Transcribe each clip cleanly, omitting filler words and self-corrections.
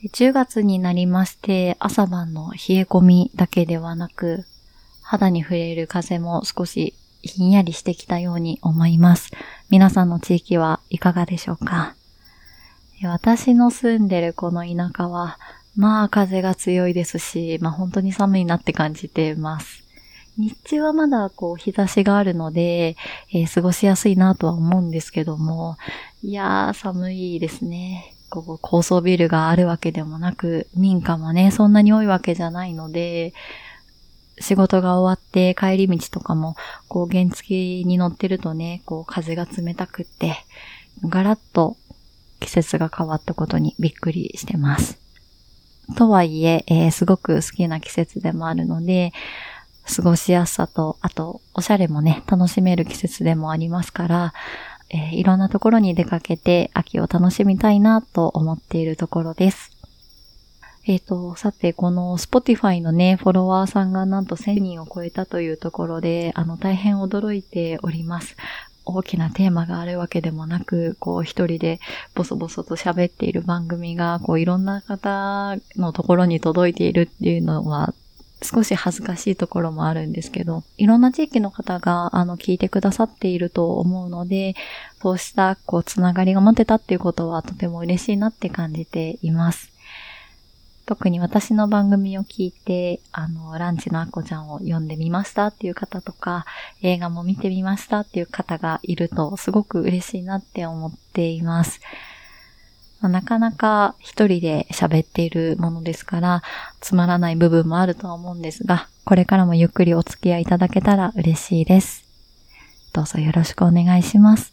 10月になりまして、朝晩の冷え込みだけではなく、肌に触れる風も少しひんやりしてきたように思います。皆さんの地域はいかがでしょうか？私の住んでるこの田舎は、風が強いですし、本当に寒いなって感じてます。日中はまだ日差しがあるので、過ごしやすいなとは思うんですけども、寒いですね。高層ビルがあるわけでもなく、民家もね、そんなに多いわけじゃないので、仕事が終わって帰り道とかも、原付に乗ってるとね、風が冷たくって、ガラッと季節が変わったことにびっくりしてます。とはいえ、すごく好きな季節でもあるので、過ごしやすさと、あと、おしゃれもね、楽しめる季節でもありますから、いろんなところに出かけて秋を楽しみたいなと思っているところです。さて、この Spotify のね、フォロワーさんがなんと1000人を超えたというところで、大変驚いております。大きなテーマがあるわけでもなく、一人でボソボソと喋っている番組が、いろんな方のところに届いているっていうのは、少し恥ずかしいところもあるんですけど、いろんな地域の方が、聞いてくださっていると思うので、そうした、つながりが持てたっていうことはとても嬉しいなって感じています。特に私の番組を聞いて、ランチのあこちゃんを読んでみましたっていう方とか、映画も見てみましたっていう方がいると、すごく嬉しいなって思っています。なかなか一人で喋っているものですから、つまらない部分もあるとは思うんですが、これからもゆっくりお付き合いいただけたら嬉しいです。どうぞよろしくお願いします。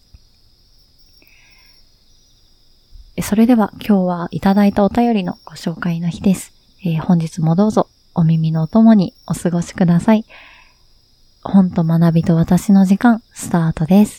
それでは今日はいただいたお便りのご紹介の日です。本日もどうぞお耳のお供にお過ごしください。本と学びと私の時間、スタートです。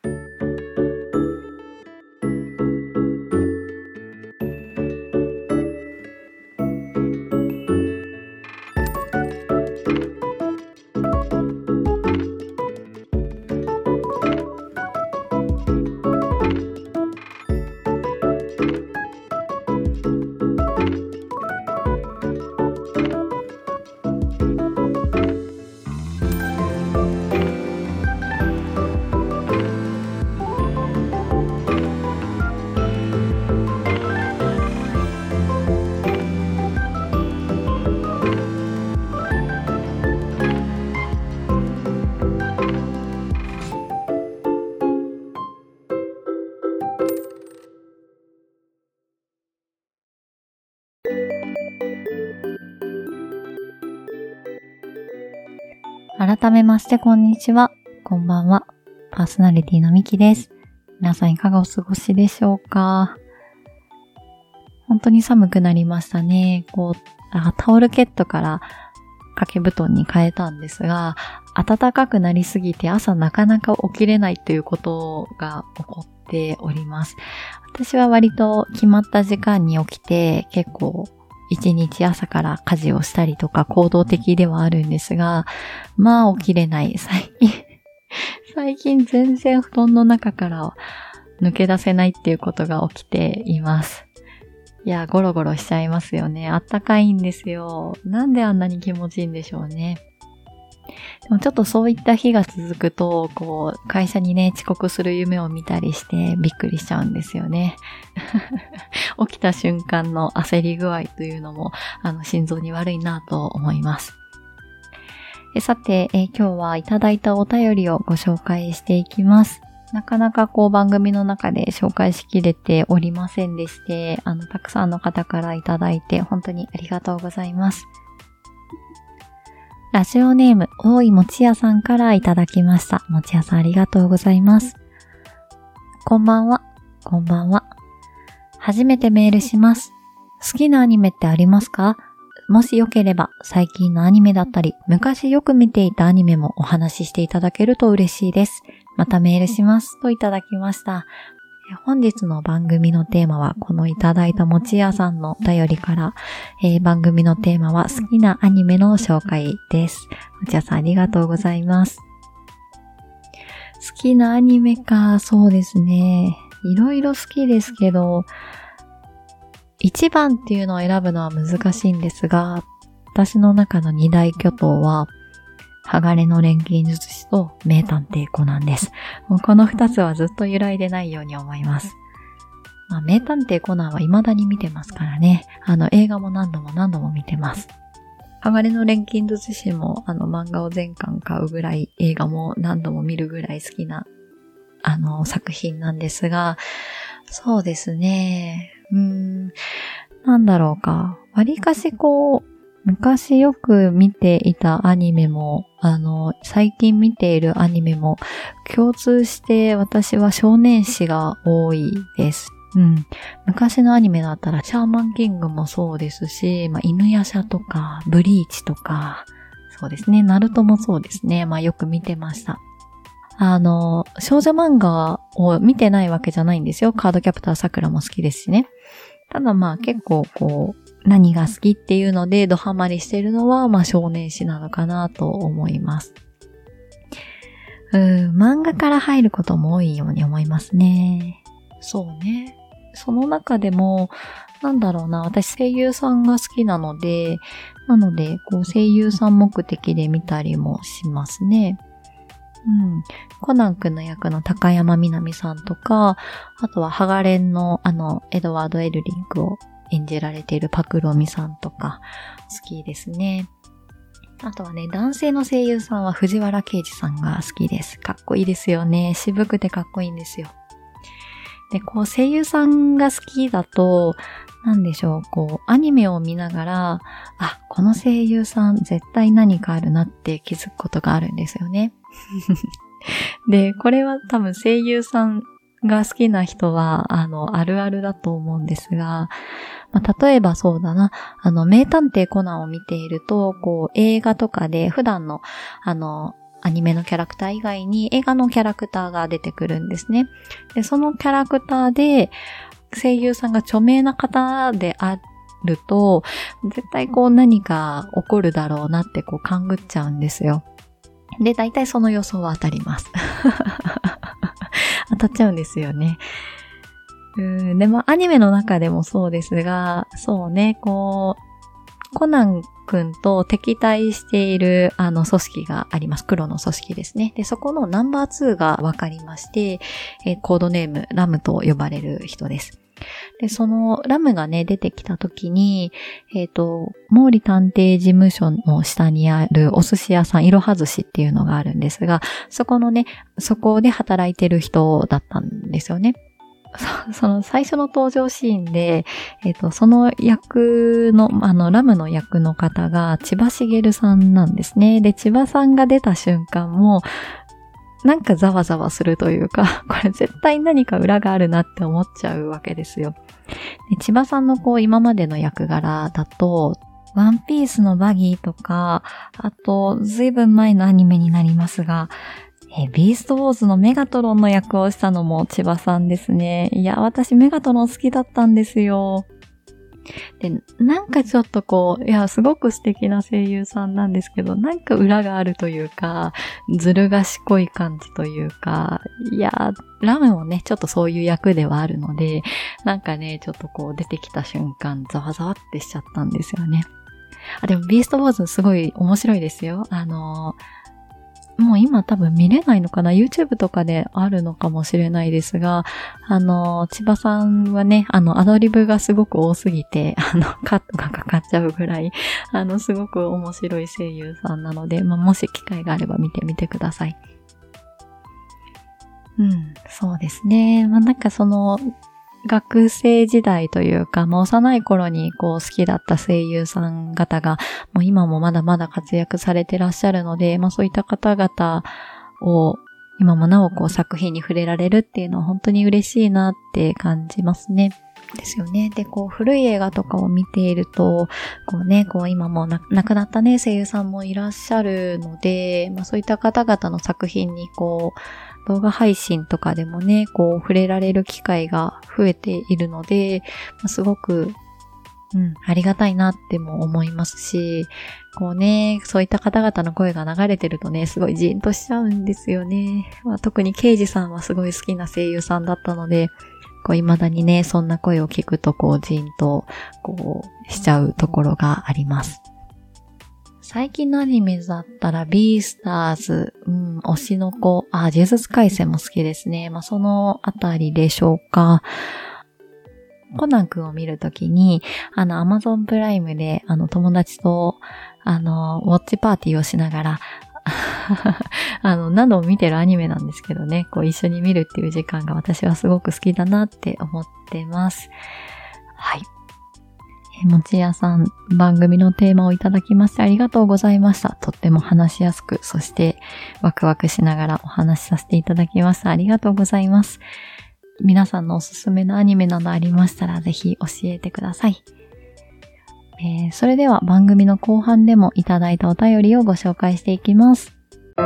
改めましてこんにちは。こんばんは。パーソナリティのみきです。皆さんいかがお過ごしでしょうか？本当に寒くなりましたね。タオルケットから掛け布団に変えたんですが、暖かくなりすぎて朝なかなか起きれないということが起こっております。私は割と決まった時間に起きて結構一日朝から家事をしたりとか行動的ではあるんですが、起きれない。最近全然布団の中から抜け出せないっていうことが起きています。ゴロゴロしちゃいますよね。あったかいんですよ。なんであんなに気持ちいいんでしょうね。でもちょっとそういった日が続くと、会社にね、遅刻する夢を見たりしてびっくりしちゃうんですよね。起きた瞬間の焦り具合というのも、心臓に悪いなと思います。さて、今日はいただいたお便りをご紹介していきます。なかなか番組の中で紹介しきれておりませんでして、たくさんの方からいただいて本当にありがとうございます。ラジオネーム、大井もちやさんからいただきました。もちやさんありがとうございます。こんばんは。こんばんは。初めてメールします。好きなアニメってありますか？もしよければ最近のアニメだったり、昔よく見ていたアニメもお話ししていただけると嬉しいです。またメールしますといただきました。本日の番組のテーマはこのいただいたもちやさんのお便りから、番組のテーマは好きなアニメの紹介です。もちやさんありがとうございます。好きなアニメか、そうですね。いろいろ好きですけど、 1番っていうのを選ぶのは難しいんですが、私の中の二大巨頭は、鋼の錬金術師と名探偵コナンです。もうこの2つはずっと揺らいでないように思います。名探偵コナンは未だに見てますからね。映画も何度も見てます。鋼の錬金術師も漫画を全巻買うぐらい、映画も何度も見るぐらい好きな作品なんですが、そうですね。なんだろうか。わりかし昔よく見ていたアニメも、最近見ているアニメも、共通して私は少年誌が多いです。昔のアニメだったら、シャーマンキングもそうですし、犬夜叉とか、ブリーチとか、そうですね、ナルトもそうですね。よく見てました。少女漫画を見てないわけじゃないんですよ。カードキャプターさくらも好きですしね。ただ結構何が好きっていうのでドハマりしてるのは少年誌なのかなと思います。漫画から入ることも多いように思いますね。そうね。その中でも、私声優さんが好きなので、声優さん目的で見たりもしますね。コナン君の役の高山みなみさんとか、あとはハガレンのエドワード・エルリングを演じられているパクロミさんとか好きですね。あとはね、男性の声優さんは藤原啓治さんが好きです。かっこいいですよね。渋くてかっこいいんですよ。で、声優さんが好きだと、アニメを見ながら、この声優さん絶対何かあるなって気づくことがあるんですよね。で、これは多分声優さんが好きな人は、あるあるだと思うんですが、例えばそうだな、名探偵コナンを見ていると、映画とかで普段の、アニメのキャラクター以外に映画のキャラクターが出てくるんですね。で、そのキャラクターで、声優さんが著名な方であると、絶対何か起こるだろうなって勘ぐっちゃうんですよ。で、大体その予想は当たります。当たっちゃうんですよね。で、アニメの中でもそうですが、そうね、コナン君と敵対している組織があります。黒の組織ですね。で、そこのナンバー2が分かりまして、コードネームラムと呼ばれる人です。で、そのラムがね、出てきた時に、毛利探偵事務所の下にあるお寿司屋さん、いろは寿司っていうのがあるんですが、そこで働いてる人だったんですよね。その最初の登場シーンで、その役の、ラムの役の方が千葉茂さんなんですね。で、千葉さんが出た瞬間も、なんかざわざわするというか、これ絶対何か裏があるなって思っちゃうわけですよ。で、千葉さんの今までの役柄だと、ワンピースのバギーとか、あと、ずいぶん前のアニメになりますが、ビーストウォーズのメガトロンの役をしたのも千葉さんですね。いや、私メガトロン好きだったんですよ。で、なんかちょっとすごく素敵な声優さんなんですけど、なんか裏があるというか、ずる賢い感じというか、いや、ラムもね、ちょっとそういう役ではあるので、なんかね、ちょっと出てきた瞬間、ざわざわってしちゃったんですよね。でもビーストウォーズすごい面白いですよ。もう今多分見れないのかな ?YouTube とかであるのかもしれないですが、千葉さんはね、アドリブがすごく多すぎて、カットがかかっちゃうぐらい、すごく面白い声優さんなので、もし機会があれば見てみてください。そうですね。なんか学生時代というか、幼い頃に好きだった声優さん方が、もう今もまだまだ活躍されてらっしゃるので、そういった方々を今もなお作品に触れられるっていうのは本当に嬉しいなって感じますね。ですよね。で、古い映画とかを見ていると、今も亡くなったね、声優さんもいらっしゃるので、そういった方々の作品に動画配信とかでもね、触れられる機会が増えているので、すごく、ありがたいなっても思いますし、そういった方々の声が流れてるとね、すごいジーンとしちゃうんですよね。特にケイジさんはすごい好きな声優さんだったので、 未だにね、そんな声を聞くとじーんとしちゃうところがあります。最近のアニメだったらビースターズ、推しの子、呪術廻戦も好きですね。そのあたりでしょうか。コナン君を見るときに、Amazon プライムで、友達と、ウォッチパーティーをしながら、何度も見てるアニメなんですけどね、一緒に見るっていう時間が私はすごく好きだなって思ってます。はい。もちやさん、番組のテーマをいただきましてありがとうございました。とっても話しやすく、そしてワクワクしながらお話しさせていただきました。ありがとうございます。皆さんのおすすめのアニメなどありましたらぜひ教えてください。それでは番組の後半でもいただいたお便りをご紹介していきます。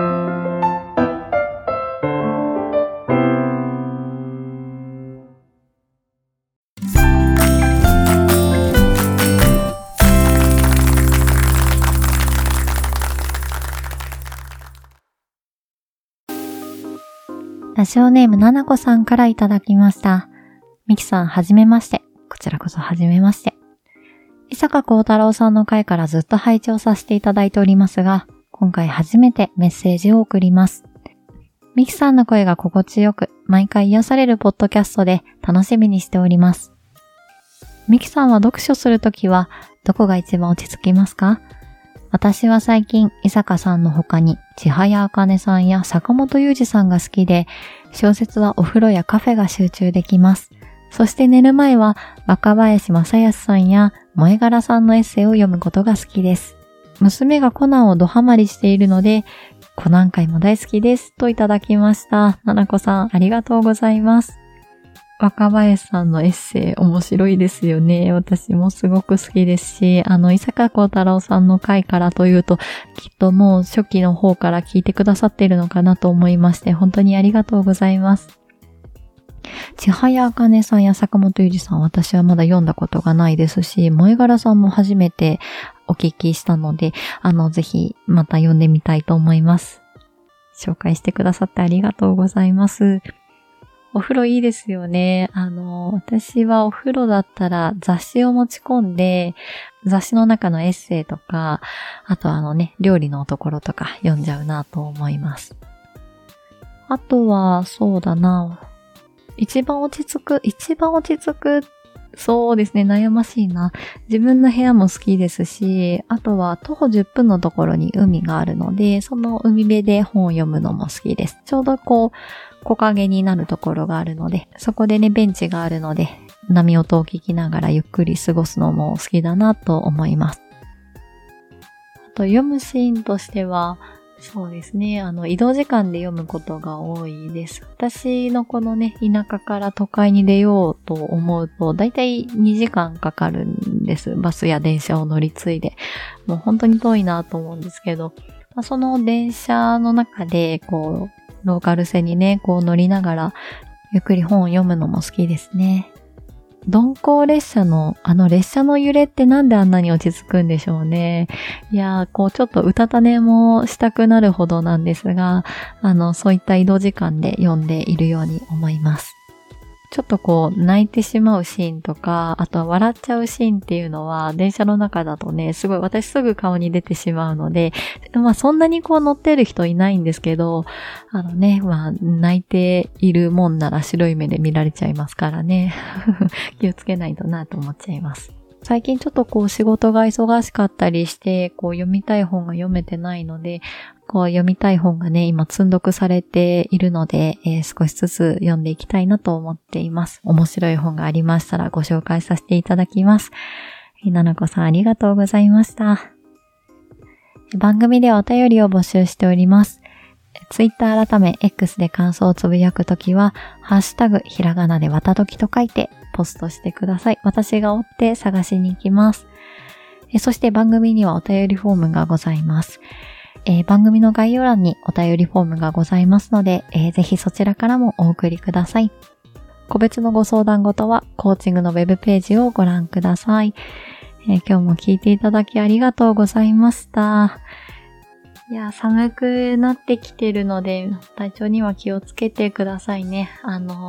ラジオネームななこさんからいただきました。みきさんはじめまして。こちらこそはじめまして。伊坂幸太郎さんの回からずっと拝聴させていただいておりますが、今回初めてメッセージを送ります。みきさんの声が心地よく、毎回癒されるポッドキャストで楽しみにしております。みきさんは読書するときはどこが一番落ち着きますか？私は最近、伊坂さんの他に、千早茜さんや坂本雄二さんが好きで、小説はお風呂やカフェが集中できます。そして寝る前は、若林正康さんや萌柄さんのエッセイを読むことが好きです。娘がコナンをドハマりしているので、コナン会も大好きです。といただきました。ななこさん、ありがとうございます。若林さんのエッセイ面白いですよね。私もすごく好きですし、伊坂幸太郎さんの回からというと、きっともう初期の方から聞いてくださっているのかなと思いまして、本当にありがとうございます。千早茜さんや坂本雄二さん、私はまだ読んだことがないですし、萌柄さんも初めてお聞きしたので、ぜひまた読んでみたいと思います。紹介してくださってありがとうございます。お風呂いいですよね。私はお風呂だったら雑誌を持ち込んで、雑誌の中のエッセイとか、あと料理のところとか読んじゃうなと思います。あとは、そうだな。一番落ち着く、そうですね、悩ましいな。自分の部屋も好きですし、あとは徒歩10分のところに海があるので、その海辺で本を読むのも好きです。ちょうど木陰になるところがあるので、そこでね、ベンチがあるので、波音を聞きながらゆっくり過ごすのも好きだなと思います。あと、読むシーンとしては、そうですね、移動時間で読むことが多いです。私のこのね、田舎から都会に出ようと思うと、だいたい2時間かかるんです。バスや電車を乗り継いで。もう本当に遠いなと思うんですけど、その電車の中で、ローカル線にね、乗りながら、ゆっくり本を読むのも好きですね。鈍行列車の、列車の揺れってなんであんなに落ち着くんでしょうね。いやー、ちょっとうたた寝もしたくなるほどなんですが、そういった移動時間で読んでいるように思います。ちょっと泣いてしまうシーンとか、あとは笑っちゃうシーンっていうのは、電車の中だとね、私すぐ顔に出てしまうので、そんなに乗ってる人いないんですけど、泣いているもんなら白い目で見られちゃいますからね。気をつけないとなと思っちゃいます。最近ちょっと仕事が忙しかったりして、読みたい本が読めてないので、読みたい本がね、今積んどくされているので、少しずつ読んでいきたいなと思っています。面白い本がありましたらご紹介させていただきます。ななこさんありがとうございました。番組ではお便りを募集しております。Twitter 改め X で感想をつぶやくときは、ハッシュタグひらがなでわたときと書いてポストしてください。私が追って探しに行きます。そして番組にはお便りフォームがございます。番組の概要欄にお便りフォームがございますので、ぜひそちらからもお送りください。個別のご相談事はコーチングのウェブページをご覧ください。今日も聞いていただきありがとうございました。いや、寒くなってきてるので、体調には気をつけてくださいね。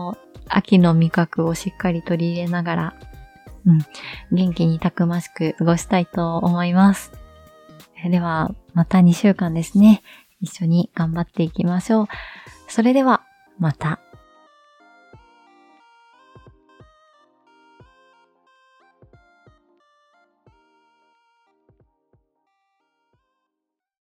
秋の味覚をしっかり取り入れながら、元気にたくましく過ごしたいと思います。では、また2週間ですね。一緒に頑張っていきましょう。それでは、また。